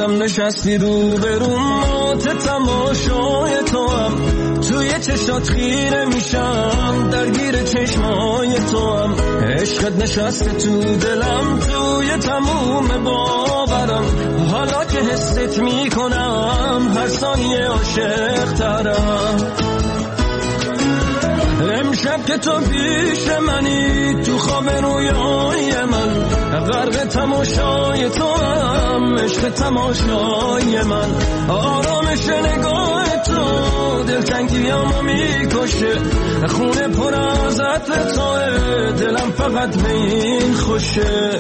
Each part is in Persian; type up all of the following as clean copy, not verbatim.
هم نشستی رو برون موت تماشای تو هم توی چشات خیره میشم درگیر چشمای تو هم عشقت نشسته تو دلم توی تموم باورم حالا که حست میکنم هر ثانیه عاشق ترم امشب که تو پیش منی تو خواب رویای من غرق تماشای تو هم عشق تماشای من آرامش نگاه تو دلتنگیامو میکشه خونه پر از عطر توه دلم فقط به این خوشه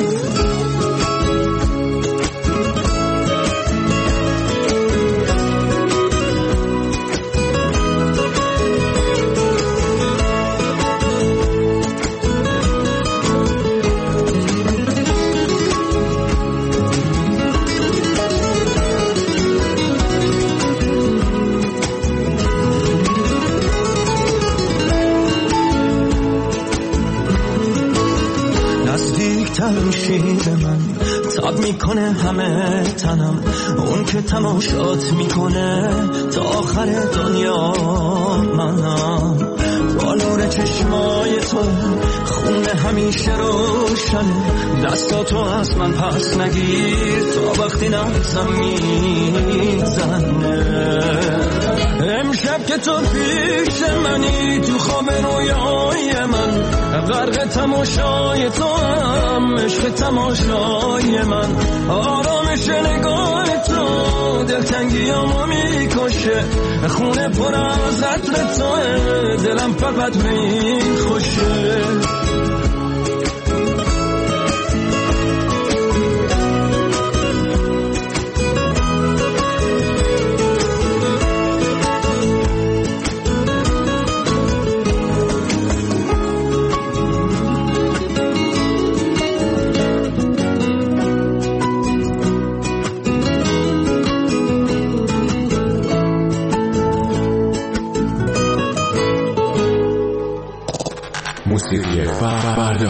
میشی به من تاب میکنه همه تنم اون که تماشات میکنه تا آخر دنیا منم با نور چشمای تو خونه همیشه روشنه دستاتو از من پس نگیر تا وقتی نبزم میزنه امشب که تو پیش منی تو خواب رویای من غرق تماشای تو هم عشق تماشای من آرامش نگاه تو دلتنگیامو میکشه خونه پر از عطر توه دلم فقط به این خوشه موسیقی فردا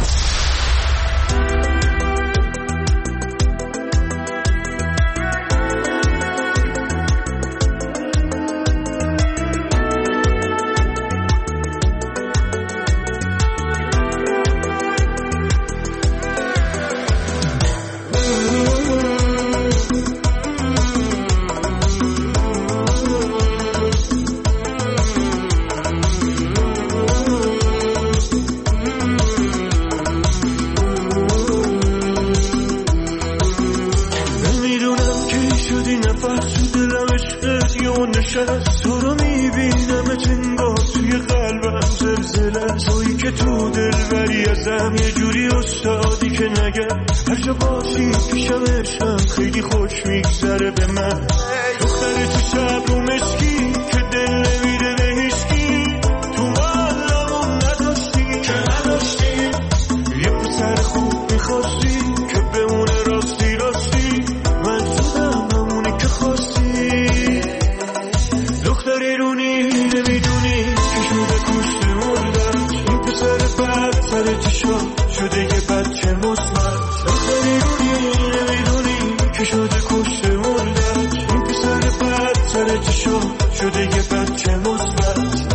تو رو میبینم انگار توی قلبم زلزله تویی که تو دلبری ازم یه جوری استادی که نگم هر جا باشی پیشم عشقم خیلی خوش میگذره به من دختر تو شب رو مشکی که دل نمیده به هیچکی تو قلبمون نداشتی که نداشتی یه پسر خوب میخواستی که بمونه راستی راستی من شدم همونی که خواستی دختری رونی نمیدونی که شده کشته مردم این پسر بد سر چی شده یه بچه مصمت دختری رونی نمیدونی که شده کشته مردم این پسر بد سر چی شده یه بچه مصمت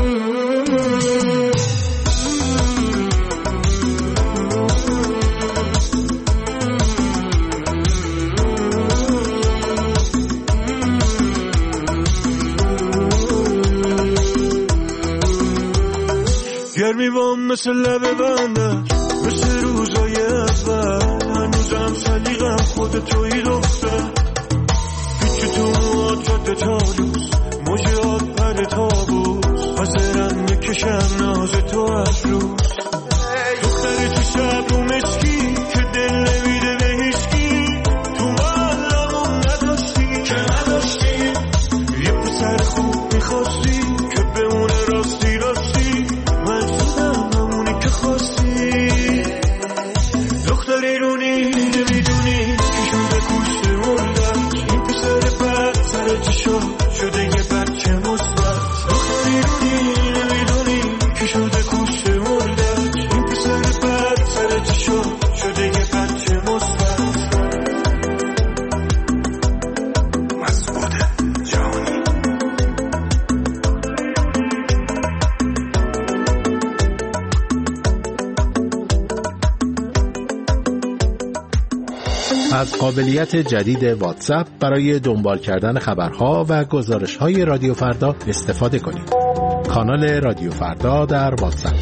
گرمی بام مثل لب بندر مثل روزای اول هنوزم سلیقم خود توی دختر پیچ تو مواد جاده تالوس موجات پر تابوس حاضرم میکشم ناز تو از روز دختر تو شب رو مشکی که دل نمیده به هیچکی تو قلبمون نداشتی که نداشتی یه پسر خوب میخواستی که بمونه راستی راستی من شدم همونی که خواستی دختری رونی نمیدونی که شده کشته مردم این پسر بد سر چی شده یه بچه مثبت دختری رونی نمیدونی که شده کشته مردم این پسر بد سر چی شده یه بچه مثبت از قابلیت جدید واتساپ برای دنبال کردن خبرها و گزارش‌های رادیو فردا استفاده کنید. کانال رادیو فردا در واتساپ.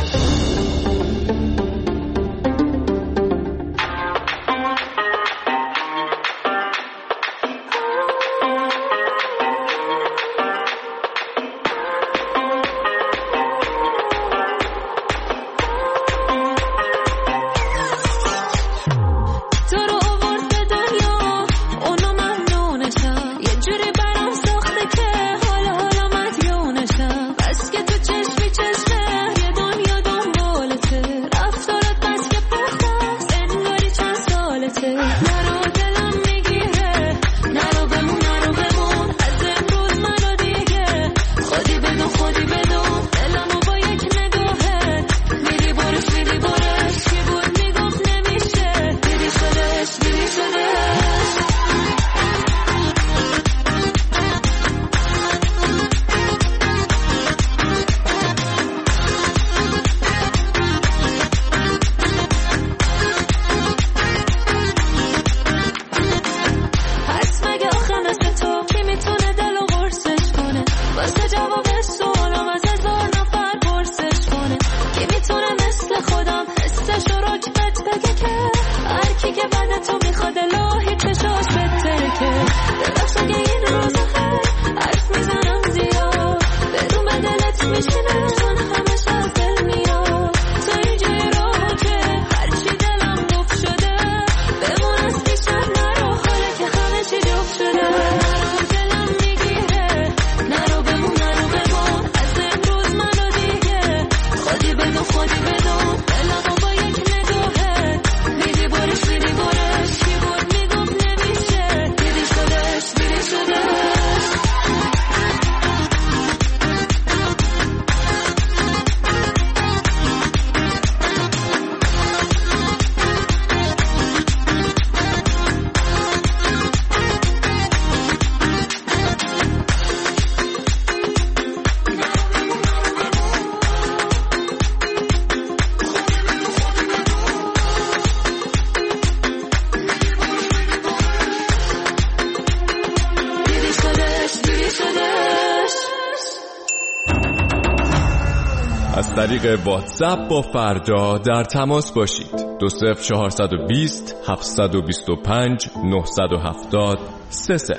از طریق واتساپ با فردا در تماس باشید. 20420 725 970 30.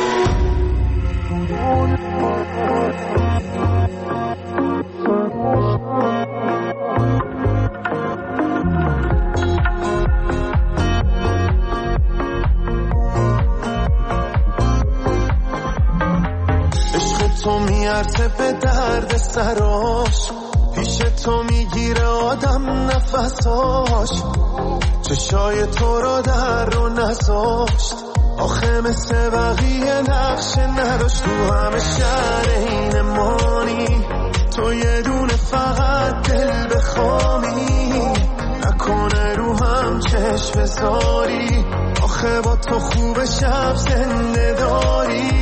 عشق تو میارزه به درد سراش، پیش تو میگیره آدم نفساش، چشای تو را در رو نذاشت، آخه مثل بقیه نقش نداشت، تو همه شهر این مانی، تو یه دونه فقط دل بخوامی، نکنه رو هم چشم بذاری، آخه با تو خوب شب زنده داری،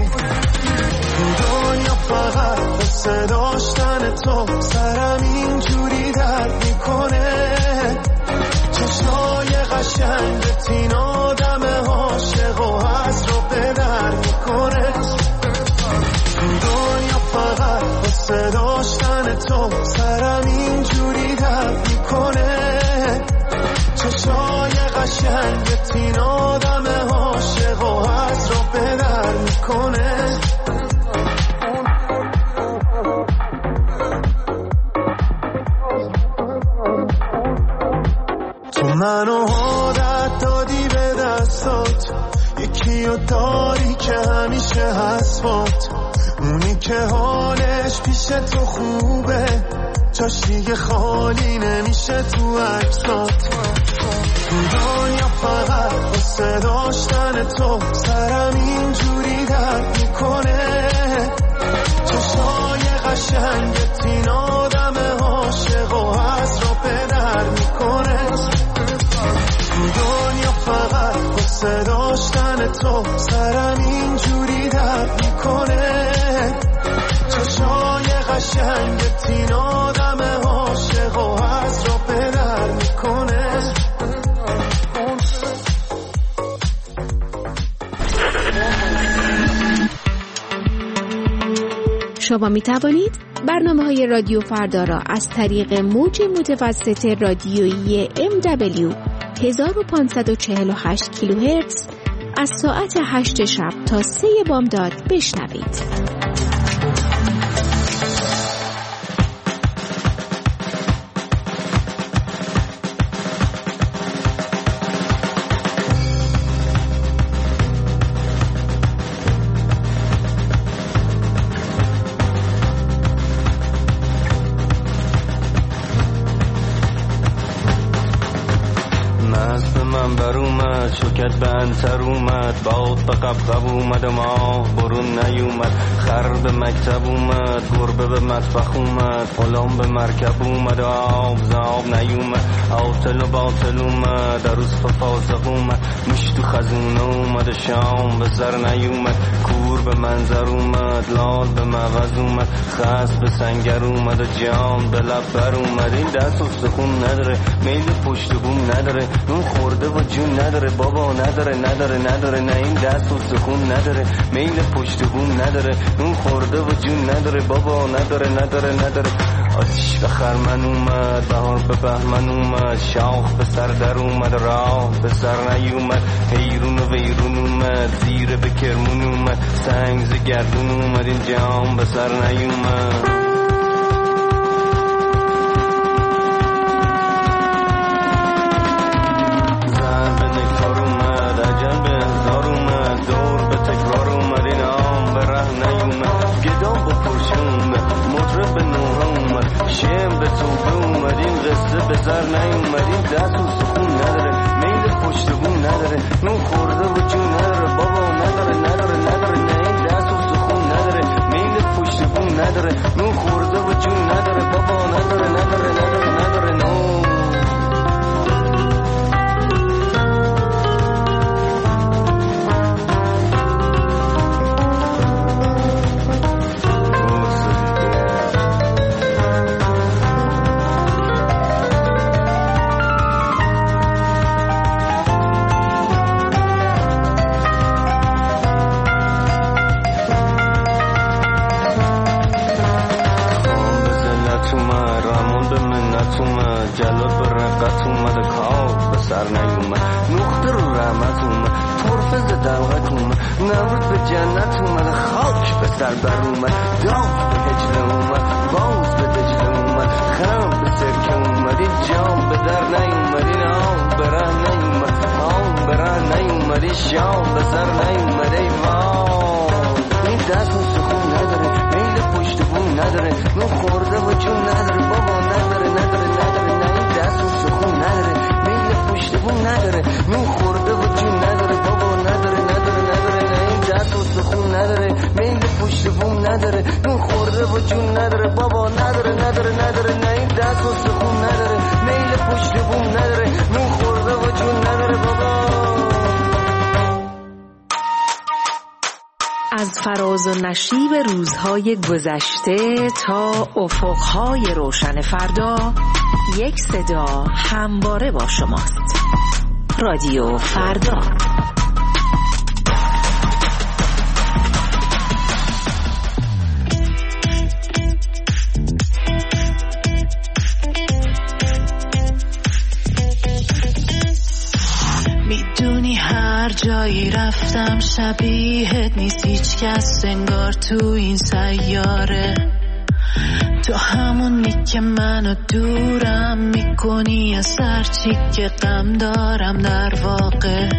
دنیا فقط قصه داشتن تو، سرم اینجوری درد میکنه، چشای قشنگت این آدم عاشق و از رو به در میکنه، دنیا فقط قصه داشتن تو، سرم اینجوری درد میکنه، چشای قشنگت این آدم عاشق و از رو به در میکنه. منو عادت دادی به دستات، یکی رو داری که همیشه هست، اونی که حالش پیش تو خوبه، جاش دیگه خالی نمیشه تو عکسات، دنیا فقط قصه داشتن تو، سرم اینجوری درد میکنه، چشای قشنگت این آدم عاشق و از رو به در میکنه، دنیا فقط قصه داشتن تو، سرم اینجوری درد میکنه، چشای قشنگت این آدم عاشق و از رو به در میکنه. شما می توانید برنامه‌های رادیو فردا را از طریق موج متوسط رادیویی MW 1548 کیلوهرتز از ساعت 8 شب تا 3 بامداد بشنوید. شکت به انتر اومد، باد به قبقب اومد و ما برون نیومد، خر به مکتب اومد، گربه به مطبخ اومد، غلام به مرکب اومد و آب زاب نیومد، عاطل و باطل اومد، عروس به فاسق اومد، مش تو خزونه اومد و شام به سر نیومد، کور به منظر اومد، لال به مغز اومد، خس به سنگر اومد و جام به لب بر اومد. این دست استخون نداره، میل پشت بوم نداره، نون خورده و جون نداره، بابا نداره نه این دست استخون نداره، میل پشت بوم نداره، نون خورده و جون نداره، بابا نداره. آتیش به خرمن اومد، بهار به بهمن اومد، شاخ به سر در اومد، راه به سر نیومد، حیرون و ویرون اومد، زیر به کرمون اومد، سنگ ز گردون اومد، این جام به سر نیومد. شم به توبه اومدیم، قصه به سر نیومدیم، دست و سخون نداره، میل پشت بوم نداره، نون خورده و جون نداره، بابا نداره نه این دست و سخون نداره، میل پشت بوم نداره، نون خورده و جون نداره، بابا نداره نون. جلال به رقت اومد، کار به سر نیومد، نقطه رو رحمت اومد، طرفه ز دلغت اومد، نمرود به جنت اومد، خاک به سر بر اومد، داغ به هجله اومد، باز به دجله اومد، خرم به سرکه اومد، این جام به در نیومد، این آم به ره نیومد، این شام به سر نیومد، ای وای. این دست و سخون نداره، میل پشت بوم نداره، نون خورده و جون نداره، بابا نداره دست و سخون نداره، میل پشت بوم نداره، نون خورده و جون نداره، بابا نداره نه این دست و سخون نداره، میل پشت بوم نداره، نون خورده و جون نداره، بابا نداره نه این دست و سخون نداره، میل پشت بوم نداره، نون خورده و جون نداره، بابا. از فراز و نشیب روزهای گذشته تا افقهای روشن فردا، یک صدا همواره با شماست. رادیو فردا. میدونی هر جایی رفتم شبیهت نیست هیچ کس انگار تو این سیاره، تو همونی که منو دورم میکنی از هر چی که غم دارم، در واقع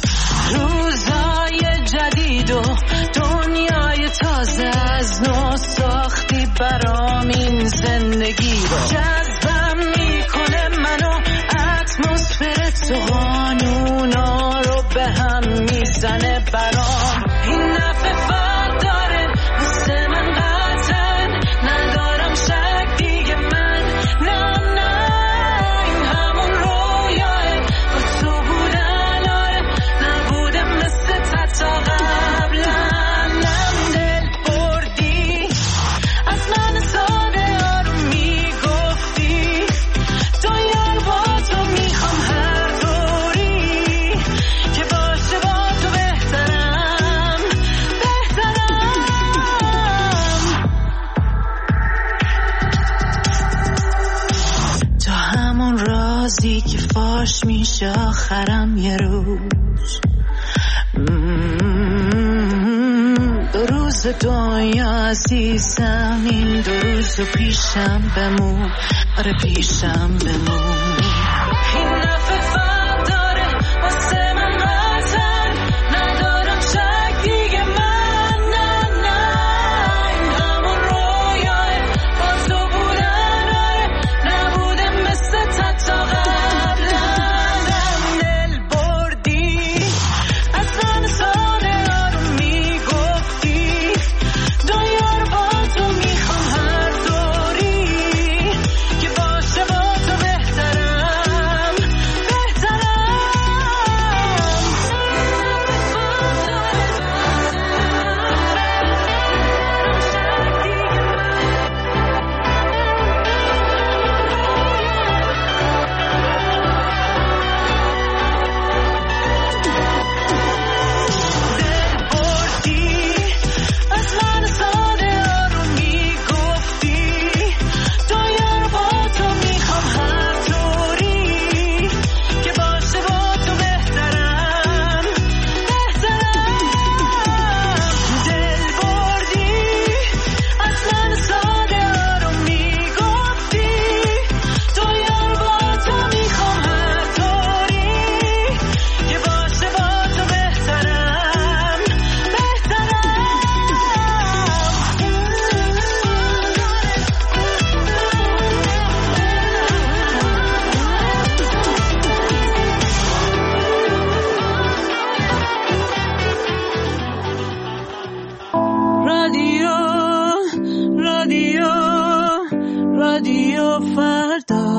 روزای جدید و دنیای تازه از نو ساختی برام این زندگی رو، جذبم میکنه منو اتمسفر تو، قانونا رو به هم میزنه برام، این نفع فرق داره مثل من قطعا ندارم شک دیگه من، نه این همون رویاه با تو بودن، آره نبوده مثل تا قبلا، نم دل بردی از من ساده آروم میگفتی، دنیا رو با تو میخوام هر دوری که باشه با تو بهترم، رازی که فاش میشه آخرم یه روز. دو روز دنیا عزیزم، این دو روز پیشم بمون، آره پیشم بمون. این نفت فرد داره واسه من وطن، ندارم شک دیگه من، نه این همون رویاه با تو بودن، آره نبوده مثل تا قبلم. دل بردی از من ساده رو میگفتی، دنیا رو با تو میخوام هر دوری، که باشه با تو بهترم رادیو فردا.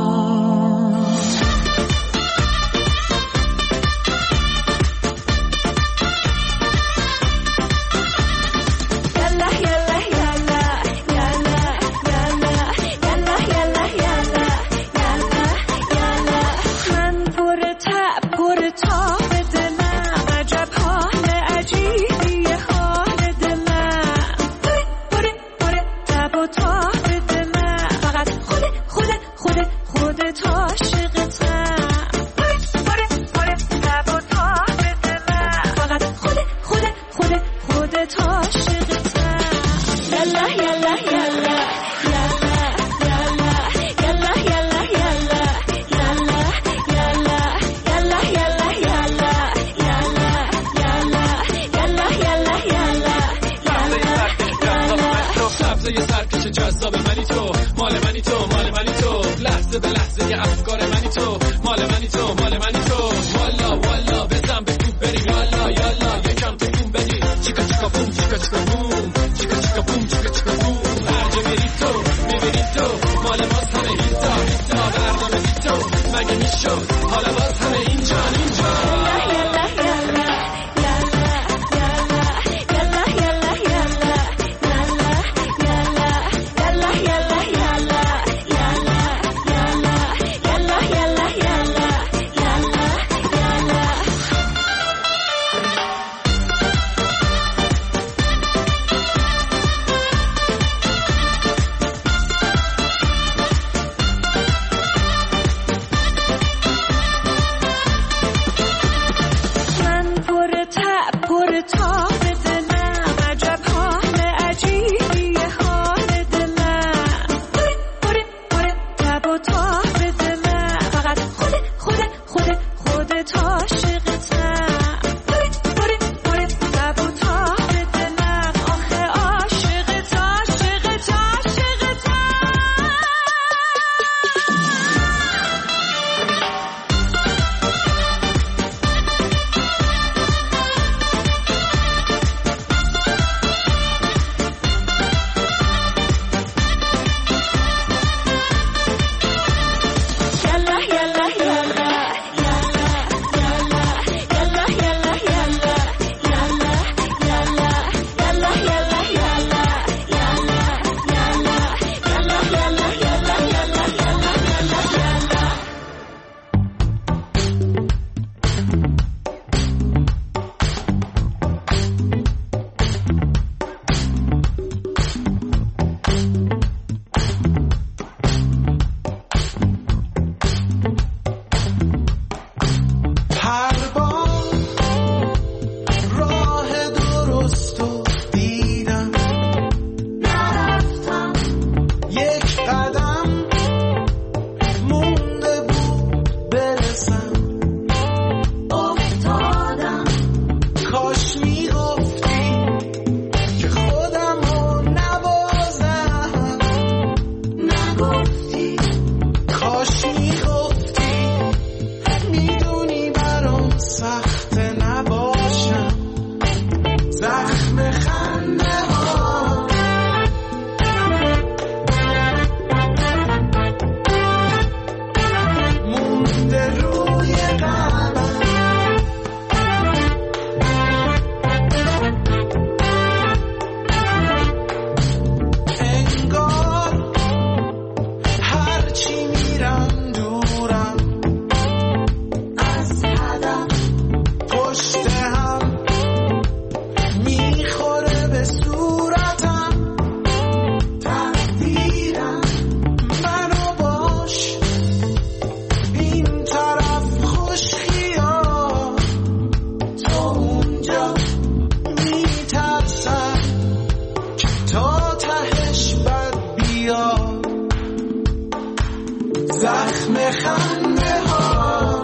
زخم خنده ها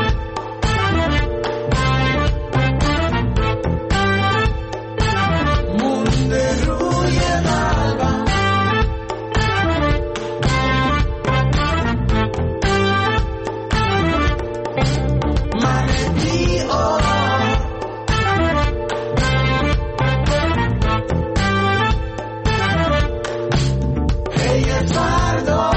مونده روی قلبم من بی‌آرام پی فردا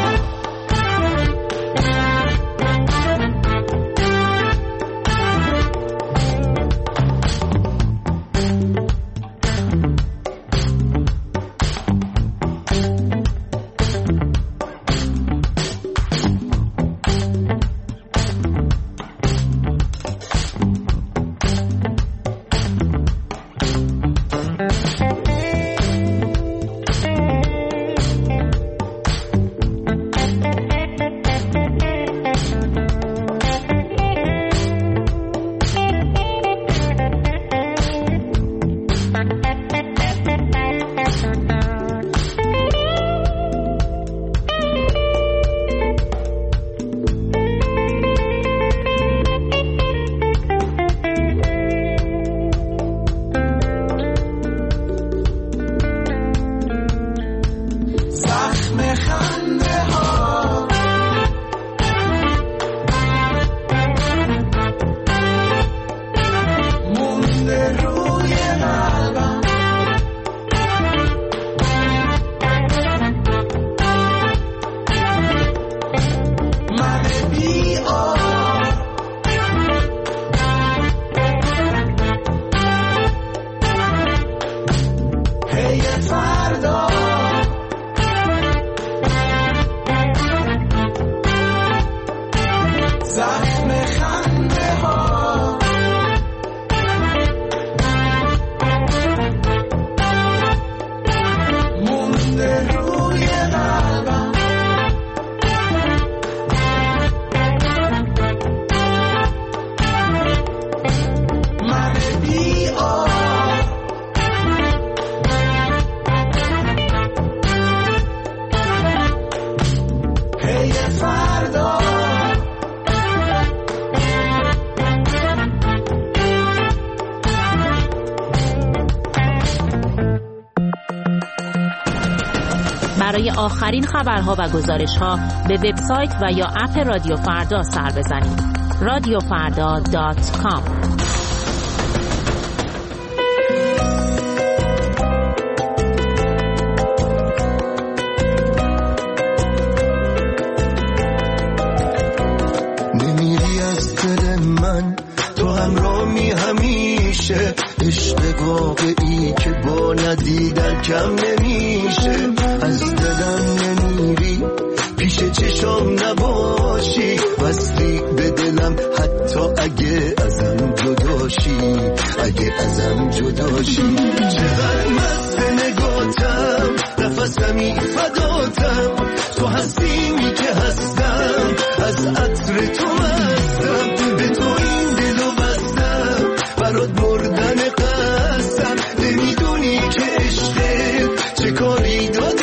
برای آخرین خبرها و گزارش‌ها به وبسایت و یا اپ رادیو فردا سر بزنید. radiofarda.com. نمیری از دل من، تو همراهی همیشه، عشق واقعی که با ندیدن کم نمیشه. از دلم نمیری، پیش چشام نباشی، وصلی به دلم حتی اگه ازم جداشی، اگه ازم جداشی. چقدر مست نگاتم، نفسمی فداتم، تو هستیمی که هستم، از عطر تو مستم، به تو این دلو بستم، برات مردن قصدم، نمیدونی که عشقت چه کاری داده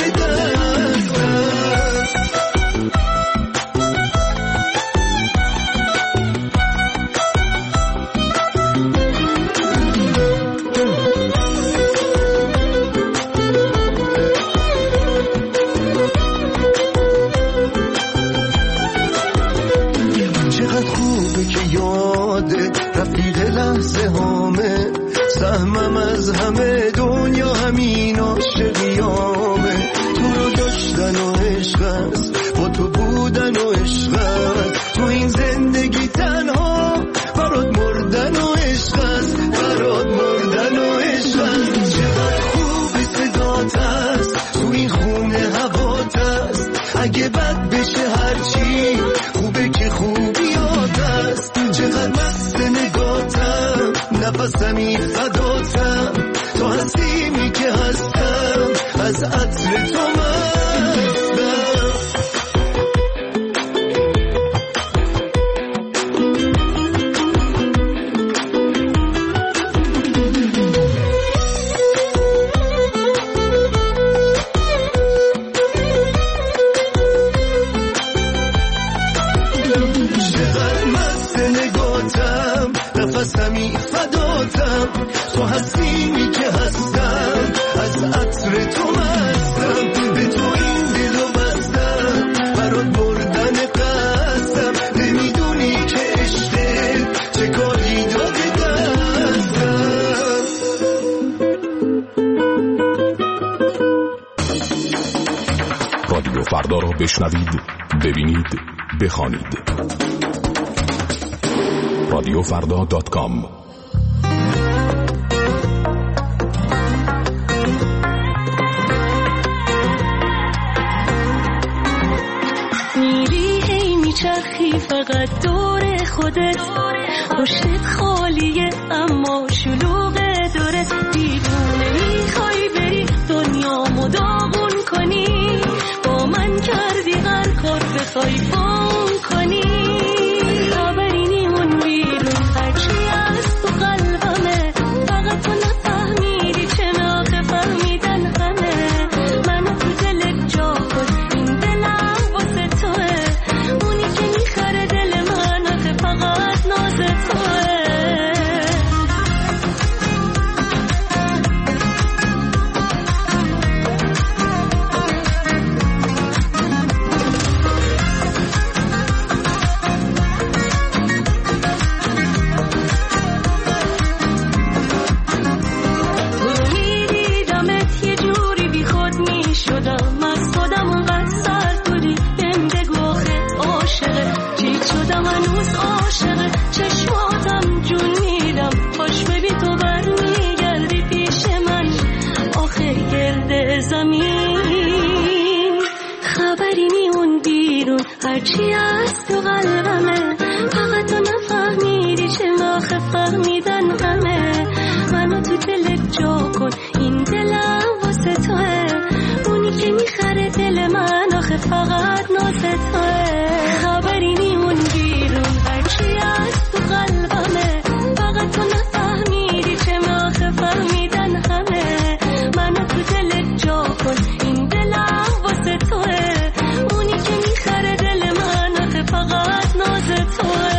سهمم از همه دنیا همین عاشقیامه. تو رو داشتن و عشق است، با تو بودن و عشق است، تو این زندگی تنها برات مردن و عشق است، برات مردن و عشق است. چقدر خوب صدات است، تو این خونه هوات است، اگه بد بشه هرچی خوبه که خوبیات است. چقدر مست نگاتم، نفسمی فداتم، تو هستیمی که هستم، از عطر تو مستم. چقدر مست نگاتم، نفسمی فداتم، تو هستیمی که هستم، از عطر تو مستم، به تو این دلو بستم، برات بردن قصدم، نمیدونی که عشقه چه کاری داده دستم. رادیو فردا را بشنوید، ببینید، بخوانید. رادیوفردا.com. میری هی میچرخی فقط دور خودت، پشتت خالیه اما شلوغه داره، دیوونه میخوای بری دنیامو داغون کنی، با من کردی هر کار بخوای فون کنی، خبری نیمون بیرون هرچی از تو قلبمه، فقط تو نفهمیدی چه ناخه فهمیدن همه، منو تو دلت جا کن، این دلم واسه توه، اونی که میخره دل من آخه فقط ناز توه. هرچی از تو قلبمه، فقط تو نفهمیدی چه ناخه فهمیدن همه، منو تو دلت جا کن، این دلم واسه توه، اونی که میخره دل من آخه فقط ناز توه، خبری نیمون بیرون هرچی از تو قلبمه، فقط تو نفهمیدی چه ناخه فهمیدن همه، منو تو دلت جا کن، این دلم واسه توه، اونی که میخره دل من آخه فقط ناز توه.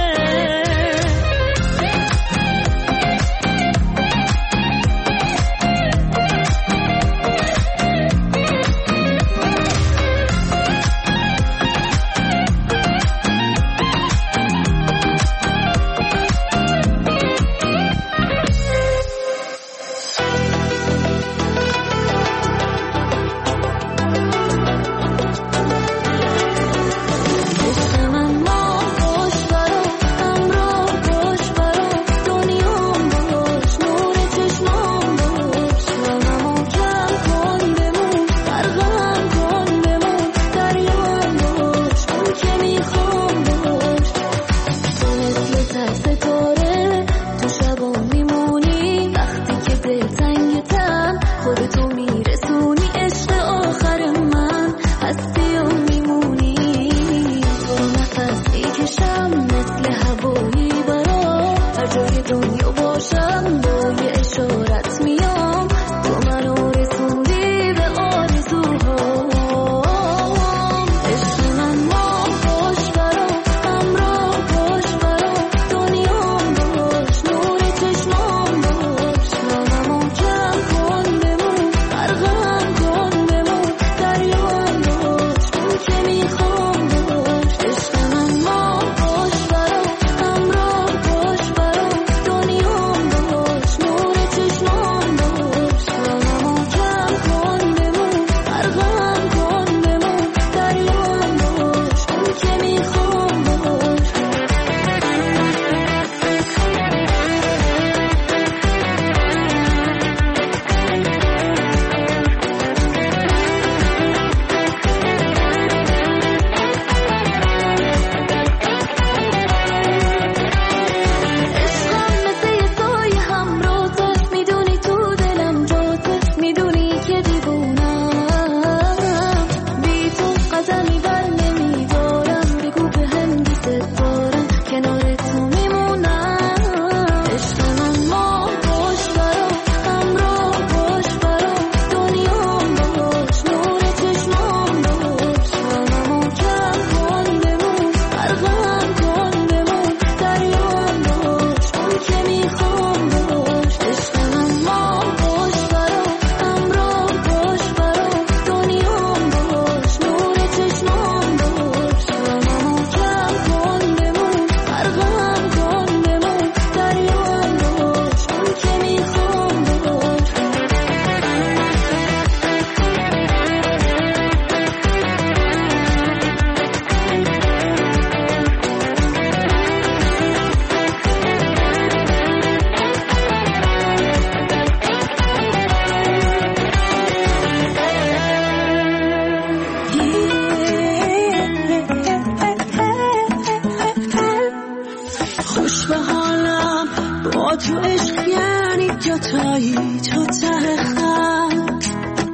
با تو عشق یعنی دوتایی تو ته خط.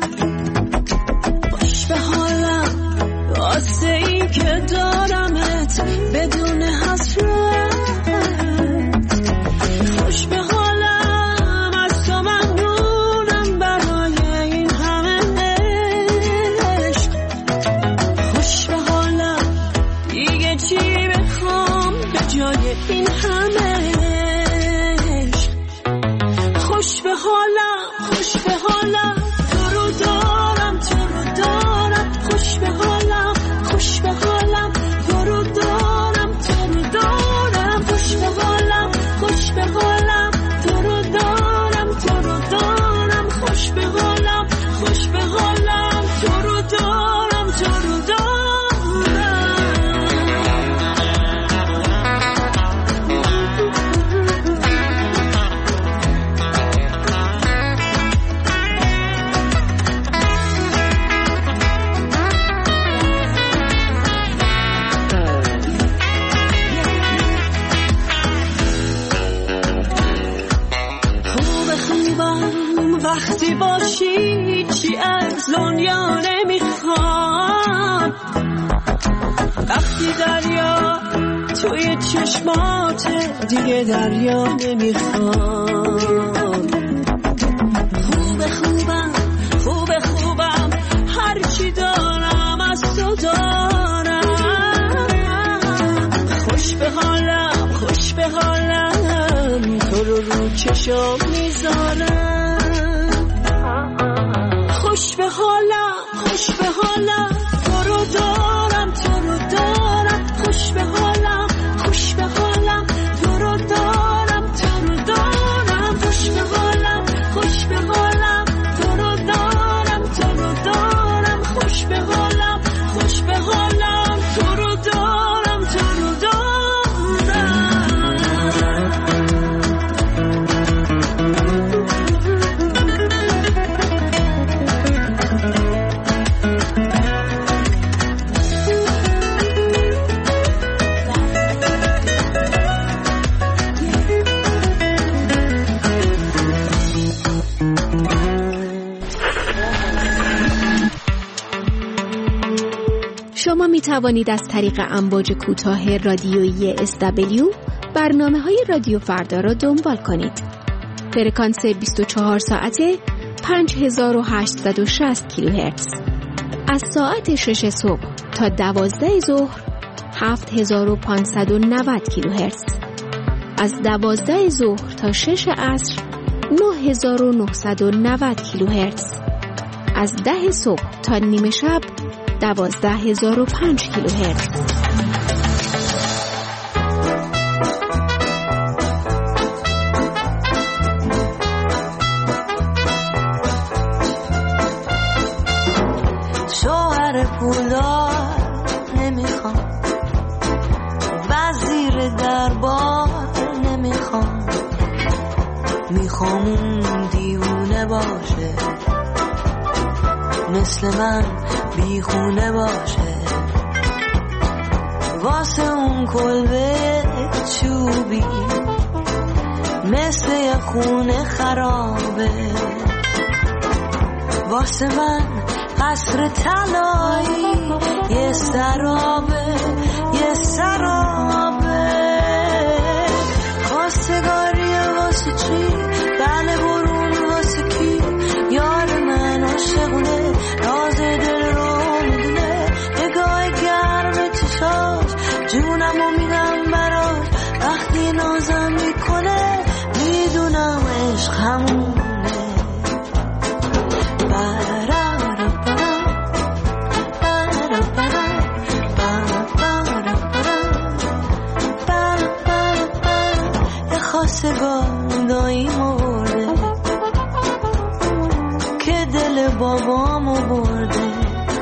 خوش به حالم واسه این که دارمت بدون حسرت. خوش به حالم از تو ممنونم برای این همه عشق. خوش به حالم دیگه چی بخوام به جای این همه عشق. خوش به حالم، خوش به حالم، تو رو دارم، تو رو دارم. خوش به حالم، خوش به حالم، تو رو دارم، تو رو دارم. خوش به حالم، خوش به حالم، تو رو دارم، تو رو دارم. خوش به حالم، خوش به حالم، تو رو دارم، تو رو دارم. وقتی باشی چی از دنیا نمیخوام. وقتی دریا توی چشماته دیگه دریا نمیخوام. خوبه خوبم، خوبه خوبم، هرچی دارم از تو دارم. خوش به حالم، خوش به حالم، تو رو چشم میذارم. خوش به حالم، خوش به حالم، تو رو دارم، تو رو دارم. خوش به حالم، خوش به حالم، تو رو دارم، تو رو دارم. خوش به حالم، خوش به حالم، تو رو دارم، تو رو دارم. خوش به حالم، خوش به حالم، تو رو دارم، تو رو دارم. شما می توانید از طریق امواج کوتاه رادیویی SW برنامه‌های رادیو فردا را دنبال کنید. فرکانس 24 ساعته 5860 کیلوهرتز. از ساعت 6 صبح تا 12 ظهر 7590 کیلوهرتز. از 12 ظهر تا 6 عصر 9990 کیلوهرتز. از 10 صبح تا نیمه شب 12005 کیلوهرتز. شوهر پولدار نمیخوام، وزیر دربار نمیخوام. میخوام اون دیوونه باشه، مثل من بیخونه باشه. واسه اون کلبه چوبی مثل یه خونه خرابه. واسه من قصر طلایی یه سرابه، یه سرابه. خواستگاری واسه چی؟ بله برون واسه کی؟ یار من عاشقونه، راز دل رو میدونه. نگاه گرم چشاش جونمو میدم براش. وقتی نازم میکنه میدونم عشق همونه. خواستگاری مرده که دل بابامو برده.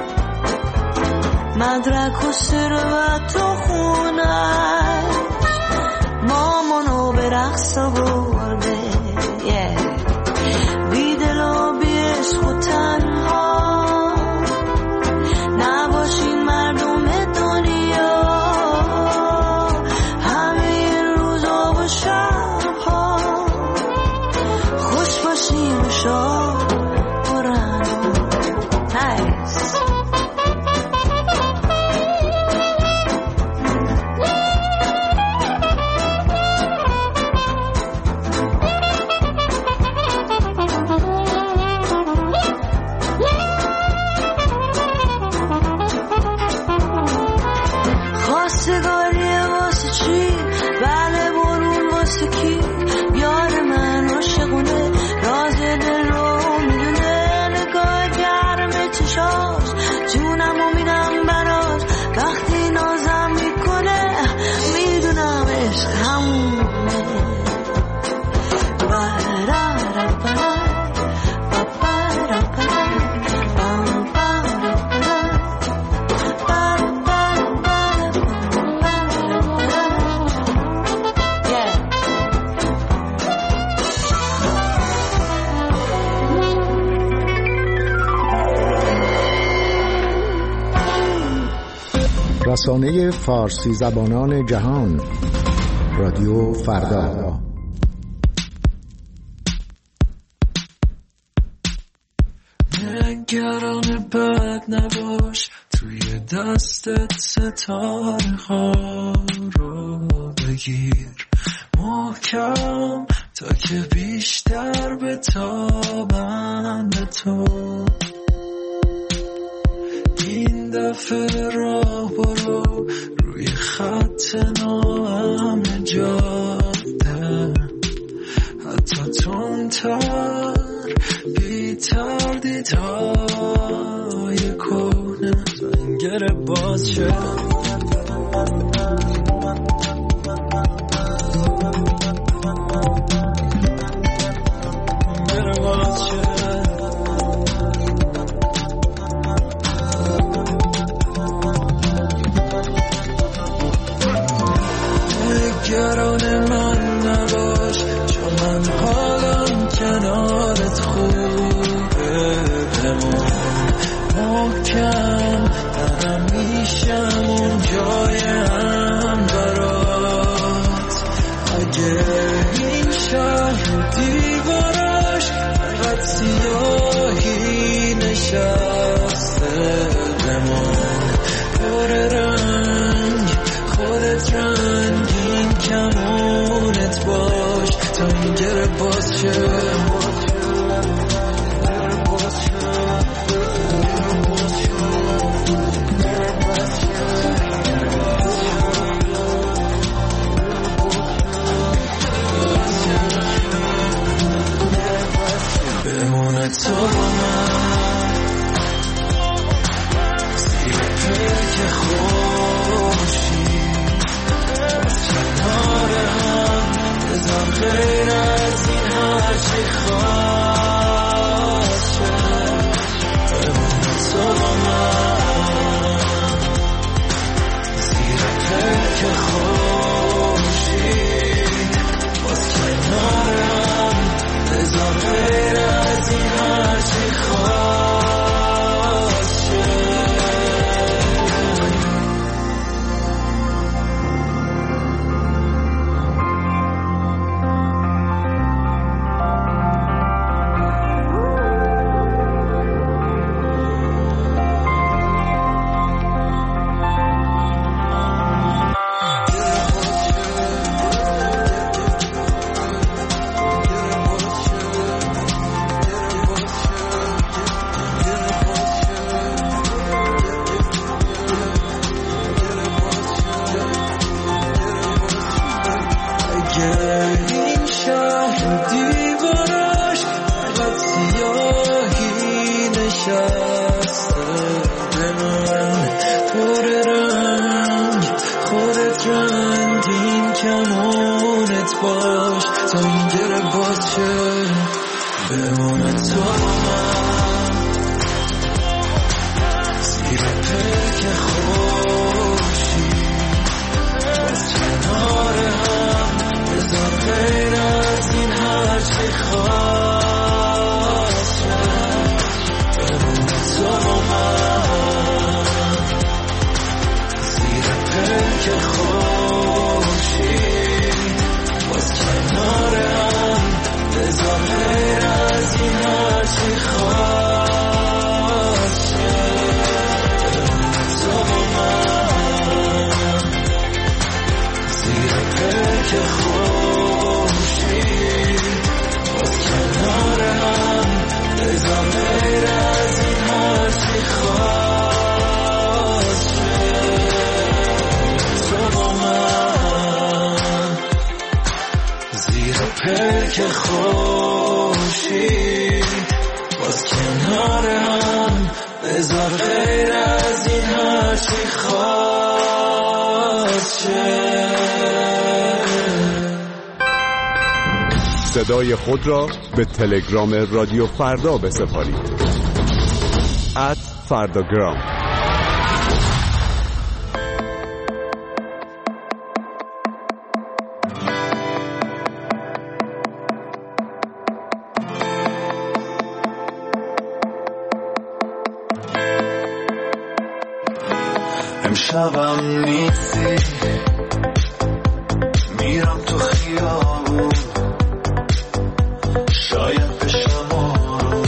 مدرک و ثروت و خونش مامانو به رقص برده. بی دل و بی عشق و تنها نباشین مردم دنیا. همه روزا و شبها چی؟ بله برون واسه کی؟ یار من عاشقونه راز دل رو میدونه، نگاه گرم چشاش جونمو میدم براش، وقتی نازم میکنه میدونم عشق همونه. رسانه فارسی زبانان جهان، رادیو فردا. نگران بد نباش، توی دستت ستاره ها رو بگیر محکم تا که بیشتر بتابند به تو. این دفعه راه برو روی خط ناامن جاده، حتی تندتر بی تردیدهای کهنه زنگره باز شد. نگران من نباش، چون من حالم کنارت خوبه، بمون محکم منم میشم اون جایم برات. اگه این شهر دیواراش فقط سیاهی نشسته، بمون پر رنگ خودت رنگین کمونت باش تا این گره باز شه. بمونه تو با من زیر پلک خوشی، کنار هم بزن غیر از این هرچی خواست شد. بمونه تو با من زیر پلک خوشی، باز کنار هم بزن غیر از این هرچی خواست شد. این شهر دیواراش فقط سیاهی نشسته، به من پر رنگ خودت رنگین کمونت باش تا این گره باز شه. بمونه تو من زیر پلک خوشی، باز کنار هم بذار غیر از این هرچی خواست شد. بمونه تو من زیر پلک خوشی، باز کنار هم بذار غیر از این هرچی خواست شد. بمونه تو من زیر پلک خوشی، باز کنار هم بذار غیر از این هرچی خواست شد. تو با من که خوشی باز کنار هم بذار غیر از این هرچی خواست شه. صدای خود را به تلگرام رادیو فردا بسپارید. @فرداگرام. امشبم نیستی میرم تو خیابون شاید بشم آروم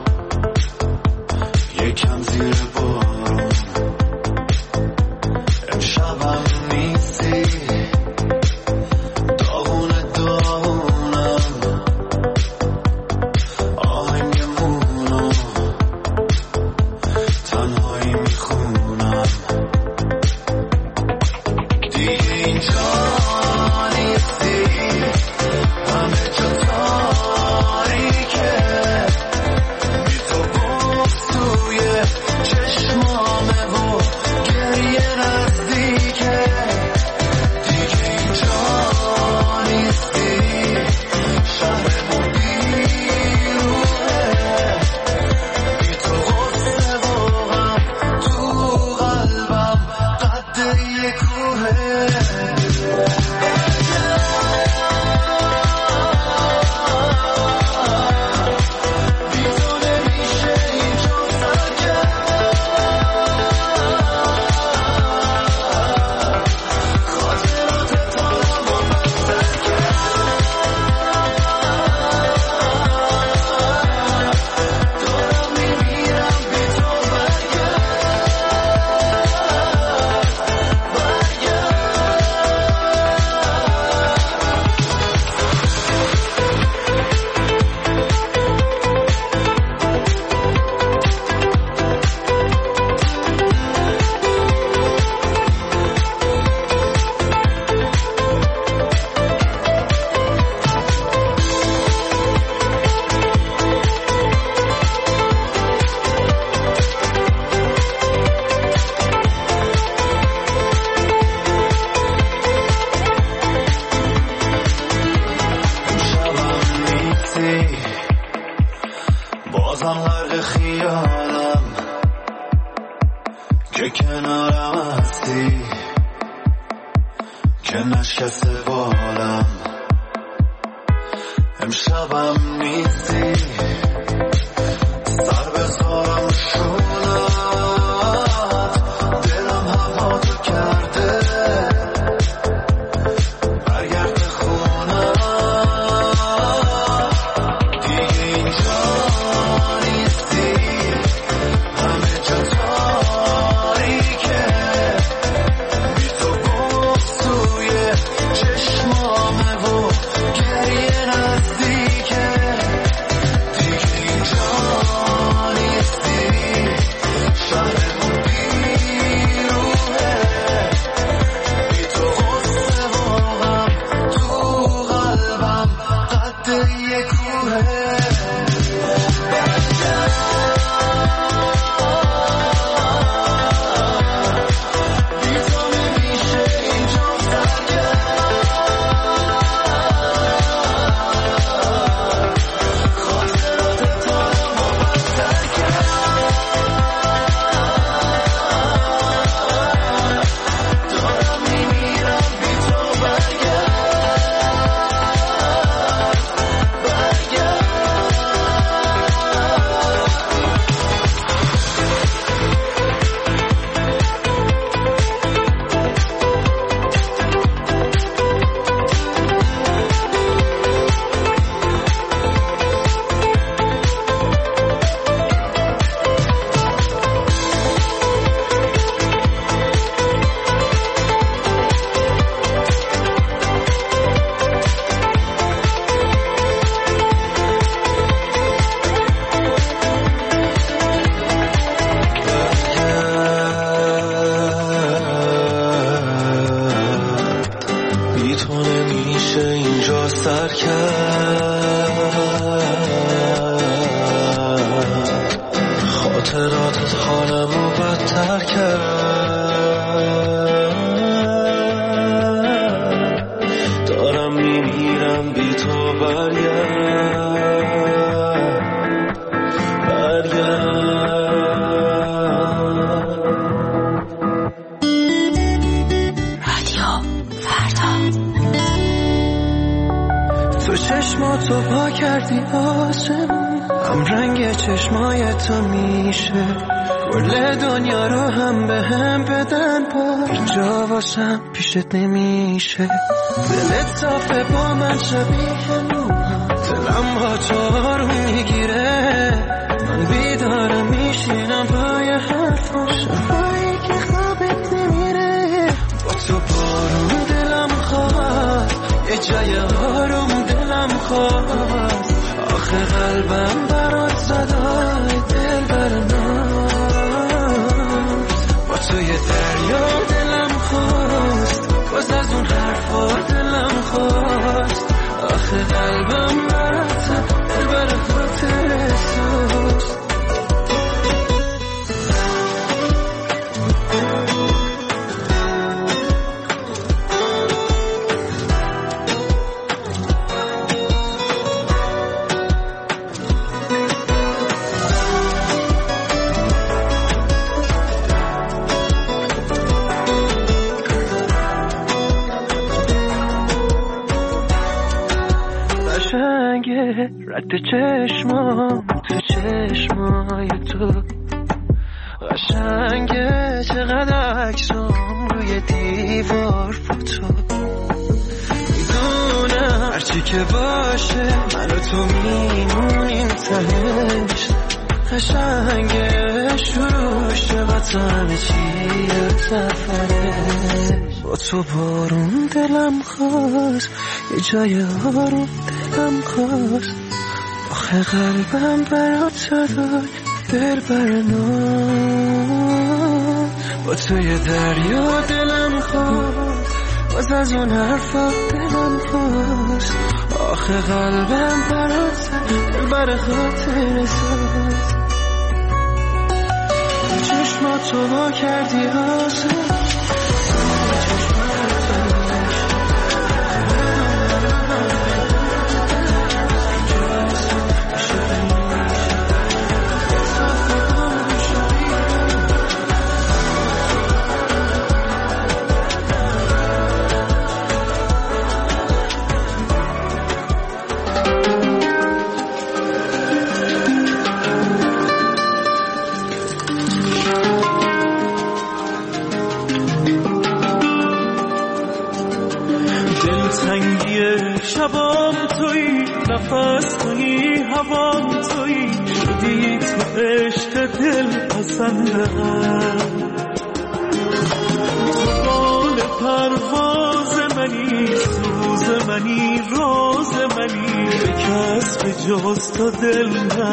یکم زیر بارون. امشبم نیستی داغونه داغونم آهنگمونو تنهایی میخونم. بازم غرق خیالم که کنارم هستی که نشکسته بالم. امشبم نیستی سر بذارم شونت دلم هوا تو کرده برگرد خونم. دیگه اینجا نیستی همه جا تاریکه بی تو گفت توی چشمامه و گریه نزدیکه. دیگه تو نمیشه اینجا سر کرد، خاطراتت حالمو بدتر کرد، دارم میمیرم بی تو برگرد. چشماتو پا کردی آسمون، هم رنگ چشمای تو میشه کل دنیا رو هم به هم بدن بار، اینجا واسم پیشت نمیشه. دلت صافه با من شبیه نوها، دلم با تو آروم میگیره، من بیدارم میشینم پای حرفا، شبایی که خوابت نمیره. با تو بارون دلم خواهد، یه جای آروم دلم خواست، آخه قلبم برات زدای دل برناست. با توی دریا دلم خواست، باز از اون حرفا دلم خواست، آخه قلبم برات دل بر خاطر سوست. رد چشمام تو چشمای تو قشنگه، چقدر عکسام روی دیوار فوتو. میدونم هرچی که باشه من و تو میمونیم تهش، قشنگه شروع شه و تو همه چیه سفرش. با تو بارون دلم خواست، یه جای آروم دلم خواست، آخه قلبم برات صدای دل برناست. با توی دریا دلم خواست، باز از اون حرفا دلم خواست، آخه قلبم برات صدای دل بر خاطر ساز. چشماتو وا کردی آسان، شبام تویی، نفس تویی، هوام تویی، شدی تو عشق دل پسندم. تو بال پرواز منی، سوز منی، راز منی، کس به جز تو دل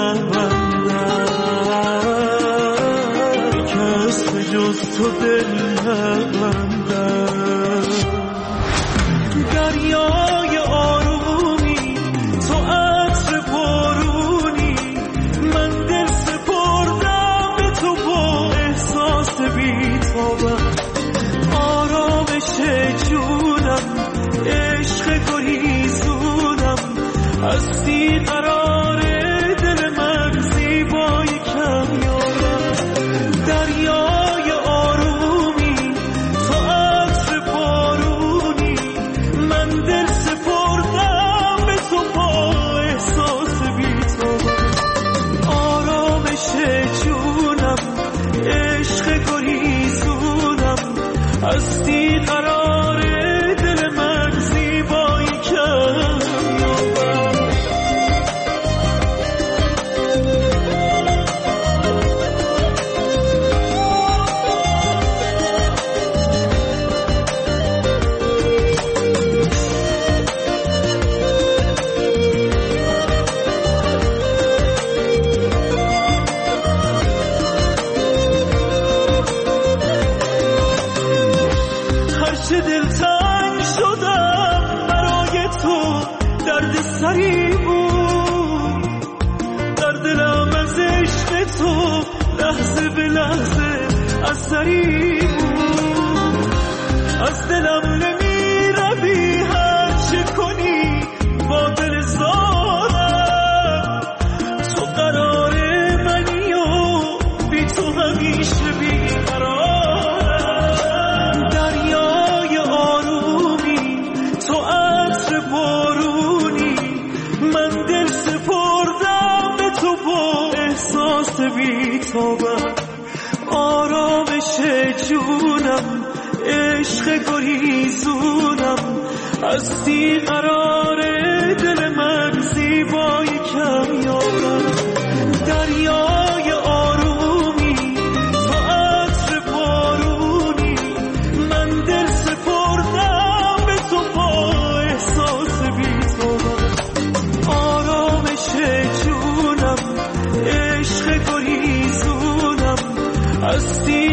نبندم، کس به جز تو دل نبندم. دریای آرومی، تو عطر بارونی، من دل سپردم به تو با احساس بی‌تابم. آرامش جونم، عشق گریزونم، هستی قرار دل من، زیبای کمیابم. دریای آرومی، تو عطر بارونی، من دل سپردم به تو با احساس بی‌تابم. آرامش جونم، عشق گریزونم، هستی قرار دل من، زیبایی کمیابم. اثری بود در دلم از عشق تو لحظه به لحظه اثری بود از دلم نمی روی هر چه کنی با دل زارم تو قرار منی و بی تو همیشه بیقرارم دریای آرومی تو عطر بارونی من دل سپردم به تو با احساس بی‌تابم آرامش جونم عشق گریزونم هستی قرار دل من زیبای کمیابم دریای آرومی تو عطر بارونی من دل سپردم به تو با احساس بی‌تابم آرامش جونم عشق گریزونم هستی